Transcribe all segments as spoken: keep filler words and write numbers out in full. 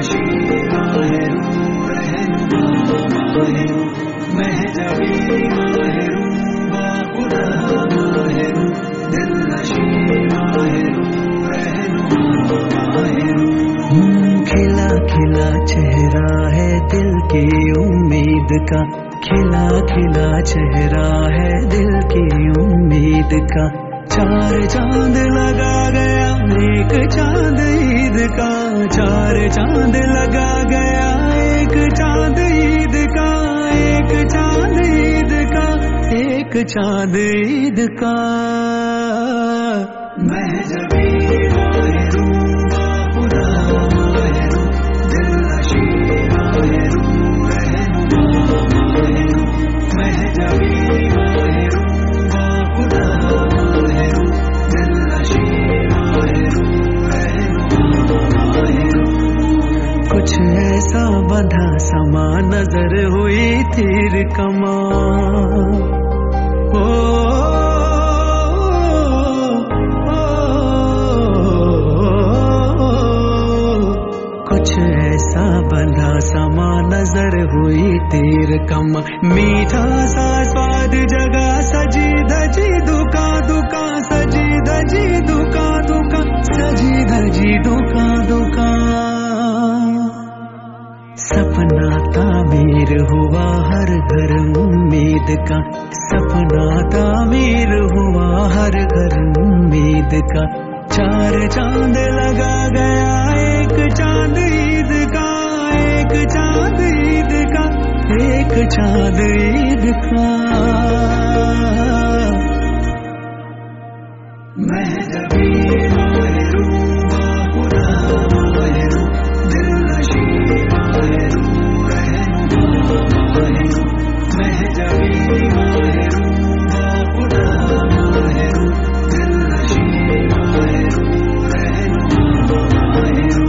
खिला खिला चेहरा है दिल की उम्मीद का, खिला खिला चेहरा है दिल की उम्मीद का। चार चांद लगा गया एक चांद ईद का, चार चांद लगा गया एक चांद ईद का, एक चांद ईद का, एक चांद ईद का। मैं जबी माहिरू बाखुदा माहिरू, दिल नशी माहिरू रहनुमा माहिरू। मैं जबी माहिरू बाखुदा माहिरू, दिल नशी माहिरू रहनुमा माहिरू। कुछ ऐसा बंधा समा नजर हुई तीर कमान, ऐसा बंधा समा नजर हुई तीर कम। मीठा सा स्वाद जगा सजी धजी दुका दुका, सजी धजी दुका दुका, सजी धजी दुका दुका। सपना तामीर हुआ हर घर उम्मीद का, सपना तामीर हुआ हर घर उम्मीद का। चार चांद लगा गया एक चांद ईद का, एक चांद ईद का, एक चांद ईद का। मैं जबी माहिरू बाखुदा माहिरू, दिल नशी माहिरू रहनुमा माहिरू। मैं जबी माहिरू बाखुदा माहिरू, दिल नशी माहिरू रहनुमा माहिरू।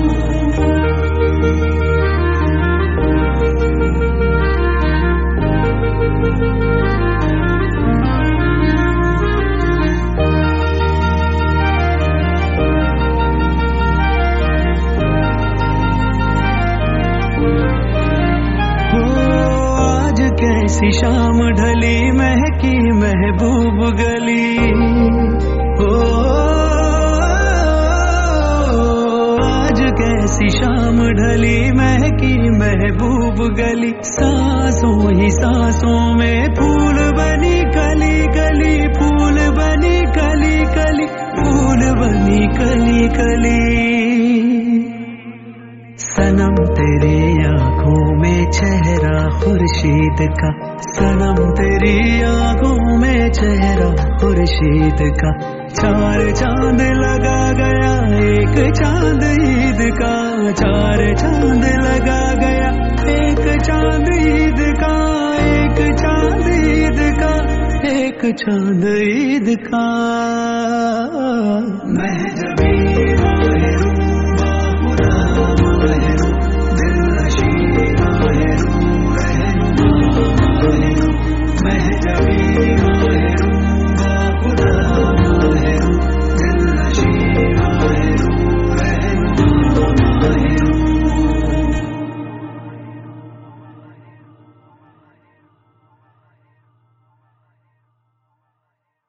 कैसी शाम ढली महकी महबूब गली, ओ आज कैसी शाम ढली महकी महबूब गली। सांसों ही सांसों में फूल बनी कली कली, फूल बनी कली कली, फूल बनी कली कली। सनम तेरी आँखों में चेहरा खुर्शीद का, सनम तेरी आँखों में चेहरा खुर्शीद का। चार चांद लगा गया एक चांद ईद का, चार चांद लगा गया एक चांद ईद का, एक चांद ईद का, एक चांद ईद का। मैं